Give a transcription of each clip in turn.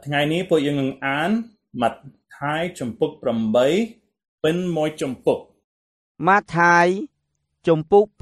ថ្ងៃនេះពួកយើងនឹងអានម៉ាថាយជំពូក8ពេញមួយជំពូកម៉ាថាយជំពូក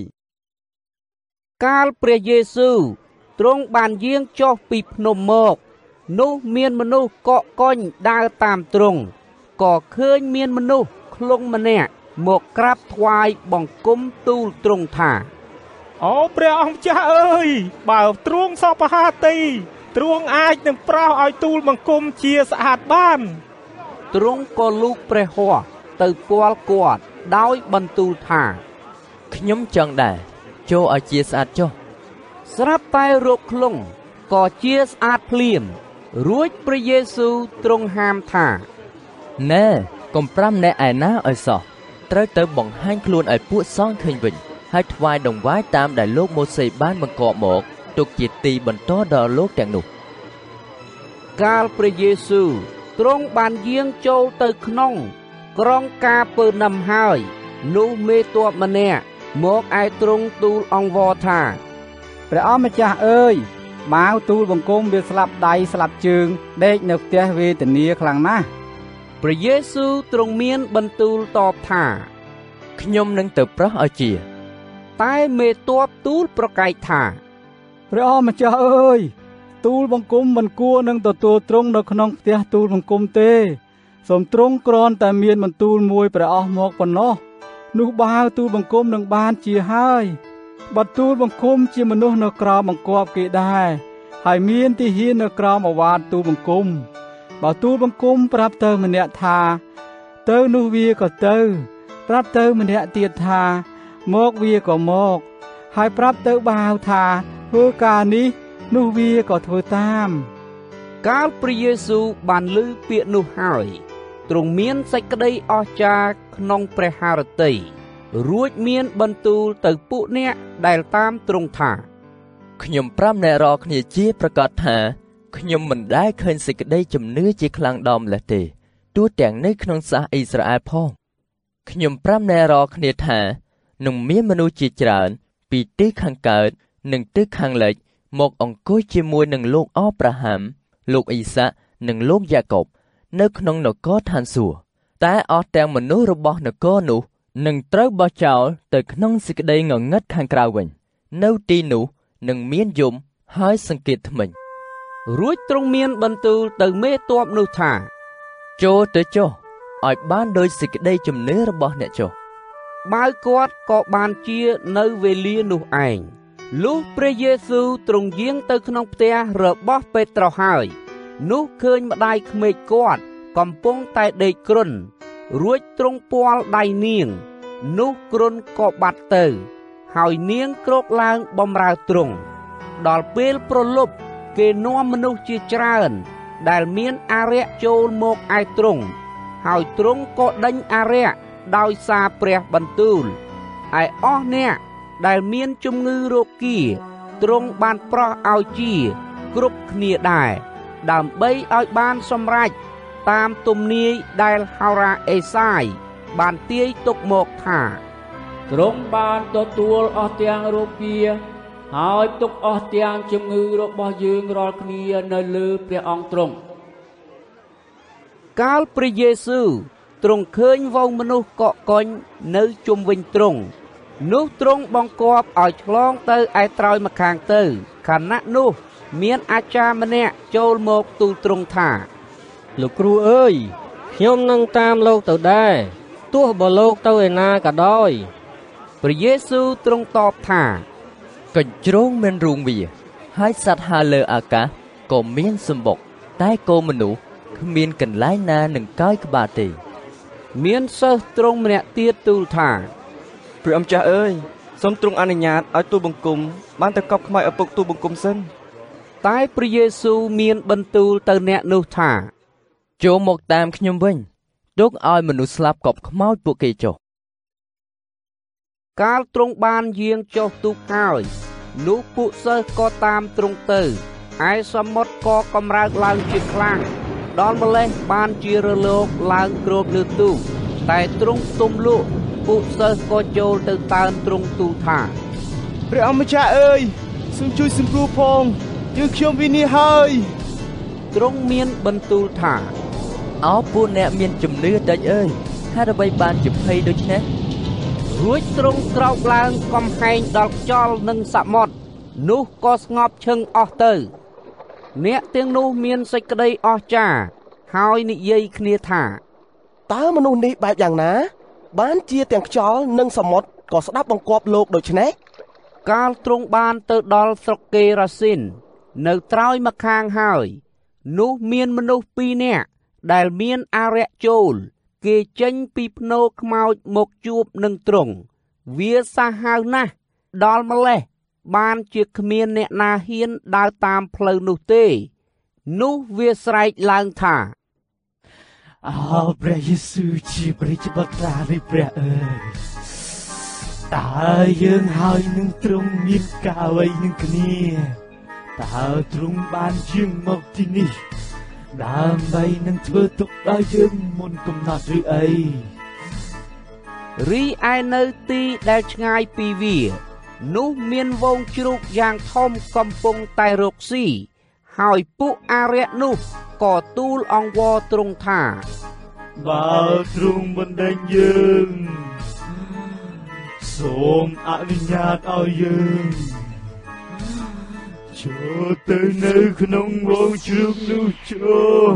8កាលព្រះយេស៊ូវទ្រង់បានយាងចុះពីភ្នំមកនោះមានមនុស្សកកកុញដើរតាមទ្រង់ក៏ឃើញមានមនុស្សខ្លុងម្នាក់មកក្រាបថ្វាយបង្គំទូលទ្រង់ថាអូព្រះអង្គម្ចាស់អើយបើទ្រង់សពហាទីទ្រង់អាចនឹងប្រោសឲ្យទូលបង្គំជាស្អាតបានទ្រង់ក៏លូកព្រះហស្ថទៅពាល់គាត់ដោយបន្ទូលថាខ្ញុំចង់ដែរចូលឲ្យជាស្អាតចុះស្រាប់តែរោគខ្លុងក៏ជាស្អាតភ្លាមរួចព្រះយេស៊ូវទ្រង់ហាមថាណែកុំប្រាំអ្នកឯណាឲ្យសោះត្រូវទៅបង្ហាញខ្លួនឲ្យពួកសង្ឃឃើញវិញហើយថ្វាយដង្វាយតាមដែលលោកម៉ូសេបានបង្គាប់មកទុកជាទីបន្តដល់លោកទាំងនោះកាលព្រះយេស៊ូវទ្រង់បានយាងចូលទៅក្នុងក្រុងកាពឺណាំហើយនោះមេទ័ពម្នាក់មកឯទ្រង់ទូលអង្វរថាព្រះអង្គម្ចាស់អើយម៉ាវទូលបង្គំវាស្លាប់ដៃស្លាប់ជើងដេកនៅផ្ទះវេទនាខ្លាំងណាស់ព្រះយេស៊ូវទ្រង់មានបន្ទូលតបថាខ្ញុំនឹងទៅប្រោសឲ្យជាតែមេទ័ពទូលប្រកែកថាព្រះអង្គម្ចាស់អើយទូលបង្គំមិនគួរនឹងទទួលទ្រង់នៅក្នុងផ្ទះទូលបង្គំទេសូមទ្រង់គ្រាន់តែមានបន្ទូលមួយព្រះអស់មកប៉ុណ្ណោះនោះបើទូលបង្គំនឹងបានជាហើយបើទូលបង្គំជាមនុស្សនៅក្រោមបង្គាប់គេដែរហើយមានទីហ៊ាននៅក្រោមអាវាតទូលបង្គំបើទូលបង្គំប្រាប់ទៅម្នាក់ថាទៅនោះវាក៏ទៅប្រាប់ទៅម្នាក់ទៀតថាមកវាក៏មកហើយប្រាប់ទៅបាវថាធ្វើការនេះនោះវាក៏ធ្វើតាមកាលព្រះយេស៊ូវបានឮពាក្យនោះហើយទ្រង់មានសេចក្តីអស្ចារ្យក្នុងព្រះハរតីរួចមានបន្ទូលទៅពួកអ្នកដែលតាមទ្រង់ថាខ្ញុំប្រាប់អ្នករាល់គ្នាជាប្រកាសថាខ្ញុំមិនដែលឃើញសេចក្តីជំនឿជាខ្លាំងដល់ម្ល៉េះទេទោះទាំងនៅក្នុងសាសអ៊ីស្រាអែលផងខ្ញុំប្រាប់អ្នករាល់គ្នាថានឹងមានមនុស្សជាច្រើនពីទិសខាងកើតនិងទិសខាងលិចមកអង្គុយជាមួយនឹងលោកអប្រាហាំលោកអ៊ីសាក់និងលោកយ៉ាកុបនៅក្នុងនគរឋានសួគ៌តែអស់ទាំងមនុស្សរបស់នគរនោះនឹងត្រូវបោះចោលទៅក្នុងសេចក្តីងងឹតខាងក្រៅវិញនៅទីនោះនឹងមានយំហើយសង្កេតធ្មេញរួចទ្រង់មានបន្ទូលទៅមេទ័ពនោះថាចូលទៅចុះឲ្យបានដោយសេចក្តីជំនឿរបស់អ្នកចុះបើគាត់ក៏បានជានៅវេលានោះឯងលុះព្រះយេស៊ូវទ្រង់យាងទៅក្នុងផ្ទះរបស់ពេត្រុសហើយនោះឃើញម្ដាយក្មេកគាត់កំពុងតែដេកគ្រុនរួចទ្រង់ពាល់ដៃនាងនោះគ្រុនក៏បាត់ទៅហើយនាងក្រោកឡើងបម្រើទ្រង់ដល់ពេលប្រលប់គេនាំមនុស្សជាច្រើនដែលមានអារក្សចូលមកឯទ្រង់ហើយទ្រង់ក៏ដេញអារក្សដោយសារព្រះបន្ទូលឯអស់អ្នកដែលមានជំងឺរោគាទ្រង់បានប្រោសឲ្យជាគ្រប់គ្នាដែរដើម្បីឲ្យបានសម្រេចតាមទំនាយដែលហោរ៉ាអេសាយបានទាយទុកមកថាទ្រង់បានទទួលអស់ទាំងរោគាហើយទុកអស់ទាំងជំងឺរបស់យើងរាល់គ្នានៅលើព្រះអង្គទ្រង់កាលព្រះយេស៊ូវទ្រង់ឃើញវងមនុស្សកកកុញនៅជុំវិញទ្រង់នោះទ្រង់បង្គាប់ឲ្យឆ្លងទៅឯត្រើយម្ខាងទៅខណៈនោះមានអាចារ្យម្នាក់ចូលមកទូលទ្រង់ថាលោកគ្រូអើយខ្ញុំនឹងតាមលោកទៅដែរទោះបើលោកទៅឯណាក៏ដោយព្រះយេស៊ូវទ្រង់តបថាកញ្ជ្រោងមានរូងវាហើយសត្វហើរលើអាកាសក៏មានសម្បុកតែកូនមនុស្សគ្មានកន្លែងណានឹងកោយក្បាលទេមានសិស្សទ្រង់ម្នាក់ទៀតទូលថាព្រះអង្គចាស់អើយសូមទ្រង់អនុញ្ញាតឲ្យទូលបង្គំបានទៅកប់ខ្មៅឪពុកទូលបង្គំសិនតែព្រះយេស៊ូវមានបន្ទូលទៅអ្នកនោះថាចូលមកតាមខ្ញុំវិញទុកឲ្យមនុស្សស្លាប់កប់ខ្មោចពួកគេចុះកាលទ្រង់បានយាងចុះទូកហើយនោះពួកសិស្សក៏តាមទ្រង់ទៅឯសមុទ្រក៏កម្រើកឡើងជាខ្លាំងដល់ម្លេះបានជារលកឡើងគ្របលើទូកតែទ្រង់ទុំលក់ពួកសិស្សក៏ចូលទៅតើនទ្រង់ទូលថាព្រះអង្គម្ចាស់អើយសូមជួយសម្រួលផងយើងខ្ញុំវិនាសហើយទ្រង់មានបន្ទូលថាអោពួកអ្នកមានជំនឿតិចអើយហេតុអ្វីបានជាភ័យដូច្នេះរួចទ្រង់ក្រោកឡើងកំហែងដល់ខ្យល់និងសមុទ្រនោះក៏ស្ងប់ឈឹងអស់ទៅអ្នកទាំងនោះមានសេចក្តីអស្ចារ្យហើយនិយាយគ្នាថាតើមនុស្សនេះបែបយ៉ាងណាបានជាទាំងខ្យល់និងសមុទ្រក៏ស្ដាប់បង្គាប់លោកដូច្នេះកាលទ្រង់បានទៅដល់ស្រុកកេរាស៊ីននៅត្រើយម្ខាងហើយនោះមានមនុស្ស2នាក់ដែលមានអារក្សចូលគេចេញពីភ្នោខ្មោចមកជួបនឹងទ្រង់វាសាហាវណាស់ដល់ម្លេះបានជាគ្មានអ្នកណាហ៊ានដើរតាមផ្លូវនោះទេនោះវាស្រែកឡើងថាអោព្រះយេស៊ូវជាព្រះជាបុត្រានៃព្រះអើយតើយើងហើយនឹងទ្រង់មានការអ្វីនឹងគ្នាតើទ្រង់បានយាងមកទីនេះដើម្បីនឹងធ្វើទុកដល់យើងមុនកំណត់ឬអីរីឯនៅទីដែលឆ្ងាយពីវានោះមានវងជ្រូកយ៉ាងធំកំពុងតែរកស៊ីហើយពួកអារក្សនោះក៏ទូលអង្វរទ្រង់ថាបើទ្រង់បណ្ដេញយើងសូមអនុញ្ញាតឲ្យយើងចូលទៅនៅក្នុងវងជ្រូកនោះចូល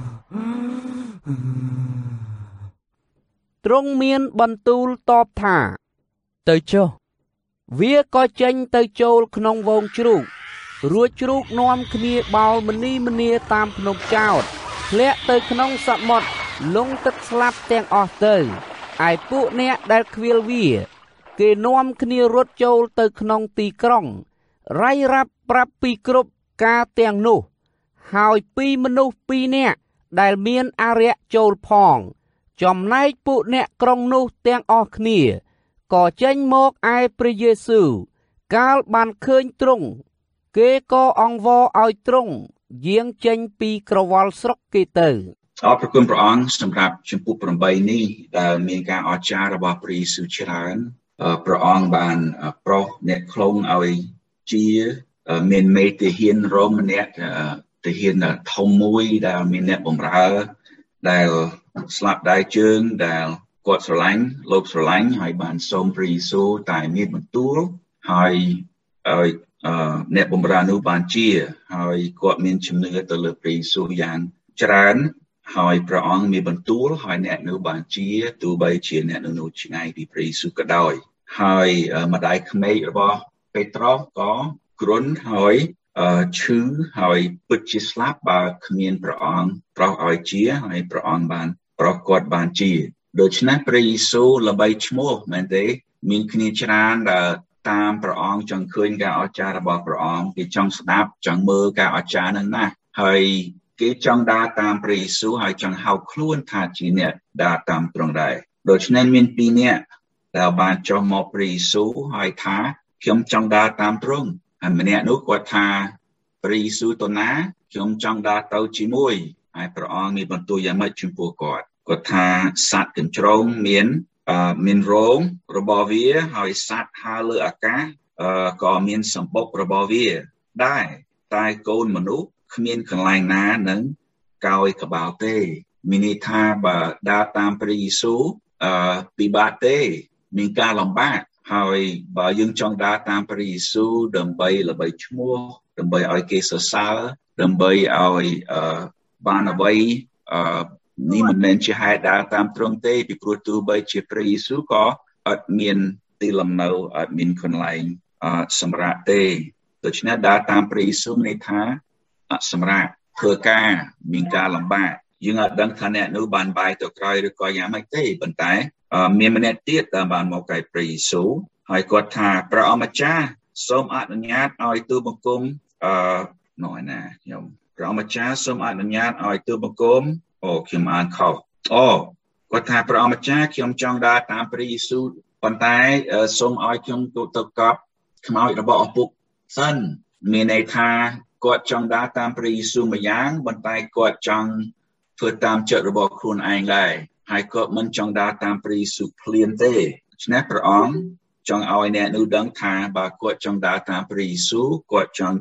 ទ្រង់មានបន្ទូលតបថាទៅចុះវាក៏ចេញទៅចូលក្នុងវងជ្រូករួចជ្រូកនាំគ្នាបោលមនីតាមភ្នំចោតធ្លាក់ទៅក្នុងសមុទ្រលង់ទឹកស្លាប់ទាំងអស់ទៅឯពួកអ្នកដែលខ្វៀលវាគេនាំគ្នារត់ចូលទៅក្នុងទីក្រុងរាយរាប់ប្រាប់ពីគ្រប់ការទាំងនោះហើយពីមនុស្ស2នាក់ដែលមានអារក្សចូលផងចំណែកពួកអ្នកក្រុងនោះទាំងអស់គ្នាក៏ចេញមកឯព្រះយេស៊ូវកាលបានឃើញទ្រង់គេក៏អង្វរឲ្យទ្រង់យាងចេញពីក្រវល់ស្រុកគេទៅអរគុណព្រះអង្គសម្រាប់ជំពូក8នេះដែលមានការអស្ចារ្យរបស់ព្រះយេស៊ូវច្រើនព្រះអង្គបានប្រោសអ្នកខ្លងឲ្យជាមានមេទាហានរ៉ូមម្នាក់ទាហានធំមួយដែលមានអ្នកបម្រើដែលស្លាប់ដៃជើងដែលគាត់ស្រឡាញ់លោកស្រឡាញ់ហើយបានសូមព្រះយេស៊ូវតែមានបន្ទូលហើយឲ្យអ្នកបម្រើនោះបានជាហើយគាត់មានជំនឿទៅលើព្រះយេស៊ូវយ៉ាងច្រើនហើយព្រះអង្គមានបន្ទូលហើយអ្នកនោះបានជាទោះបីជាអ្នកនោះឆ្ងាយពីព្រះយេស៊ូវក៏ដោយហើយម្ដាយក្មេករបស់ពេត្រុសក៏គ្រុនហើយឈឺហើយពិតជាស្លាប់បើគ្មានព្រះអង្គប្រោសឲ្យជាហើយព្រះអង្គបានប្រោសគាត់បានជាដូច្នេះព្រះយេស៊ូវល្បីឈ្មោះមែនទេមានគ្នាច្រើនដែលតាមព្រះអង្គចង់ឃើញការអស្ចារ្យរបស់ព្រះអង្គគេចង់ស្ដាប់ចង់មើលការអស្ចារ្យហ្នឹងណាហើយគេចង់ដើរតាមព្រះយេស៊ូវហើយចង់ហៅខ្លួនថាជាអ្នកដើរតាមទ្រង់ដែរដូច្នេះមាន2នាក់ដែលបានចុះមកព្រះយេស៊ូវហើយថាខ្ញុំចង់ដើរតាមទ្រង់ហើយម្នាក់នោះគាត់ថាព្រះយេស៊ូវទៅណាខ្ញុំចង់ដើរទៅជាមួយហើយព្រះអង្គមានបន្ទូលយ៉ាងម៉េចចំពោះគាត់ថាសត្វកញ្ជ្រោងមានរោងរបស់វាហើយសត្វហើរលើអាកាសក៏មានសម្បុករបស់វាដែរតែកូនមនុស្សគ្មានកន្លែងណានឹងកោយក្បាលទេមានន័យថាបើដើរតាមព្រះយេស៊ូវពិបាកទេមានការលំបាកហើយបើយើងចង់ដើរតាមព្រះយេស៊ូវដើម្បីល្បីឈ្មោះដើម្បីឲ្យគេសរសើរដើម្បីឲ្យបានអ្វីនេះមិនមែនជាហេតុដើរតាមទ្រង់ទេពីព្រោះទោះបីជាព្រះយេស៊ូវក៏អត់មានទីលំនៅអត់មានកន្លែងសម្រាប់ទេដូច្នេះដើរតាមព្រះយេស៊ូវមានន័យថាសម្រាប់ធ្វើការមានការលំបាកយើងអត់ដឹងថាអ្នកនោះបានបាយទៅក្រោយឬក៏យ៉ាងម៉េចទេប៉ុន្តែមានម្នាក់ទៀតដែលបានមកកែព្រះយេស៊ូវហើយគាត់ថាព្រះអម្ចាស់សូមអនុញ្ញាតឲ្យទូលបង្គំនោះណាខ្ញុំព្រះអម្ចាស់សូមអនុញ្ញាតឲ្យទូលបង្គំខ្ញុំអានខុសគាត់ថាព្រះអម្ចាស់ខ្ញុំចង់ដើរតាមព្រះយេស៊ូវប៉ុន្តែសូមឲ្យខ្ញុំទៅកប់ខ្មោចរបស់ឪពុកសិនមានន័យថាគាត់ចង់ដើរតាមព្រះយេស៊ូវមួយយ៉ាងប៉ុន្តែគាត់ចង់ធ្វើតាមចិត្តរបស់ខ្លួនឯងដែរហើយគាត់មិនចង់ដើរតាមព្រះយេស៊ូវភ្លាមទេដូច្នេះព្រះអង្គចង់ឲ្យអ្នកនោះដឹងថាបើគាត់ចង់ដើរតាមព្រះយេស៊ូវគាត់ចង់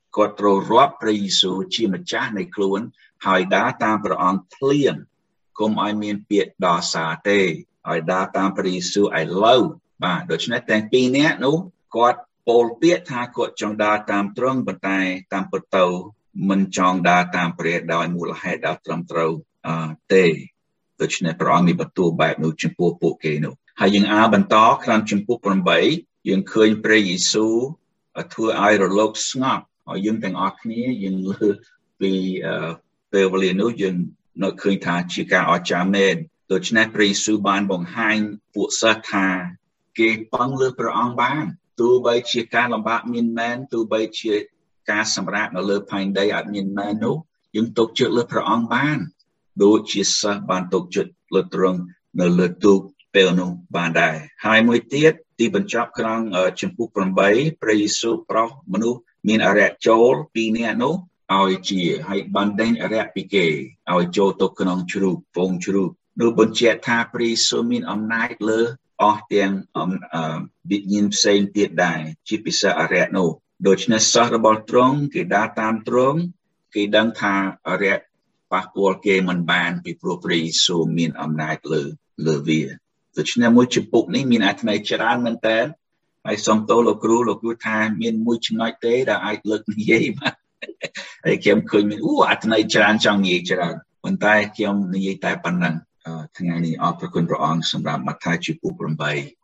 គាត់ត្រូវរាប់ព្រះយេស៊ូវជាម្ចាស់នៃខ្លួនហើយដើរតាមព្រះអង្គភ្លាមកុំឲ្យមានពាក្យដោះសារទេឲ្យដើរតាមព្រះយេស៊ូវឥឡូវបាទដូច្នេះទាំងពីរនាក់នោះគាត់ពោលពាក្យថាគាត់ចង់ដើរតាមទ្រង់ប៉ុន្តែតាមពិតទៅមិនចង់ដើរតាមព្រះដោយមូលហេតុដែលត្រឹមត្រូវទេដូច្នេះព្រះអង្គមានបន្ទូលបែបនោះចំពោះពួកគេនោះហើយយើងបន្តក្នុងចំពោះ8យើងឃើញព្រះយេស៊ូវធ្វើឲ្យរលកស្ងប់ហើយយើងទាំងអស់គ្នាយើងលើពីពេលវេលានោះយើងនៅឃើញថាជាការអស្ចារ្យមែនដូច្នេះព្រះយេស៊ូវបានបង្ហាញពួកសិស្សថាគេពឹងលើព្រះអង្គបានទោះបីជាការលំបាកមានមែនទោះបីជាការសម្រាកនៅលើផែនដីអត់មានមែននោះយើងទុកចិត្តលើព្រះអង្គបានដូចជាសិស្សបានទុកចិត្តលើទ្រង់នៅលើទូកពេលនោះបានដែរហើយមួយទៀតទីបញ្ចប់ក្នុងចំពោះ8ព្រះយេស៊ូវប្រោសមនុស្សមានអរិយចូល2នាក់នោះឲ្យជាហើយបានដេញអរិយពីគេឲ្យចូលទៅក្នុងជ្រូកពងជ្រូកនោះបញ្ជាក់ថាព្រះយេស៊ូវមានអំណាចលើអស់ទាំងវិញ្ញាណផ្សេងទៀតដែរជាពិសេសអរិយនោះដូច្នេះសិស្សរបស់ទ្រង់គេដើរតាមទ្រង់គេដឹងថាអរិយប៉ះពាល់គេមិនបានពីព្រោះព្រះយេស៊ូវមានអំណាចលើវាដូច្នេះមួយចំពុកនេះមានអត្ថន័យច្រើនមែនតើហើយសូមទោសលោកគ្រូថាមានមួយចំណុចទេដែលអាចលើកនិយាយបាទហើយខ្ញុំឃើញមានអត្ថន័យច្រើនចង់និយាយច្រើនប៉ុន្តែខ្ញុំនិយាយតែប៉ុណ្ណឹងថ្ងៃនេះអរព្រគុណព្រះអង្គសម្រាប់ម៉ាថាយចំពោះ8